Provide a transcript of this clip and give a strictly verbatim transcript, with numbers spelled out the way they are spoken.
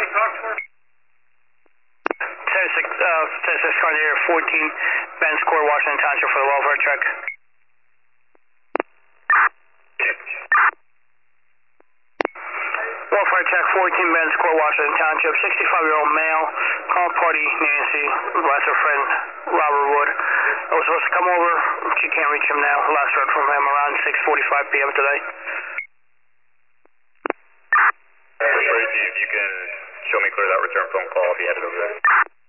ten six, uh, ten six, Carnier, fourteen, Ben's Court, Washington Township for the welfare check. Welfare check, fourteen, Ben's Court, Washington Township, sixty-five-year-old male, call party Nancy, last her friend Robert Wood. I was supposed to come over, she can't reach him now. Last heard from him around six forty-five p m today. Tracy, if you can show me clear that return phone call, I'll be headed over there.